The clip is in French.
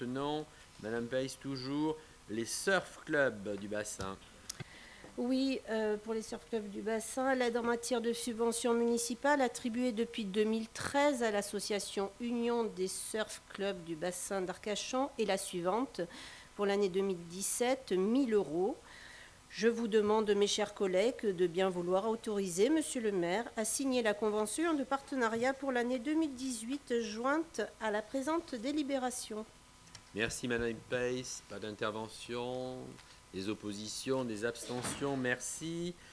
maintenant, Madame Pace toujours, les surf clubs du bassin. Oui, pour les surf clubs du bassin, l'aide en matière de subventions municipales attribuée depuis 2013 à l'association Union des surf clubs du bassin d'Arcachon est la suivante. Pour l'année 2017, 1 000 euros. Je vous demande, mes chers collègues, de bien vouloir autoriser Monsieur le maire à signer la convention de partenariat pour l'année 2018 jointe à la présente délibération. Merci Madame Pace, pas d'intervention, des oppositions, des abstentions, merci.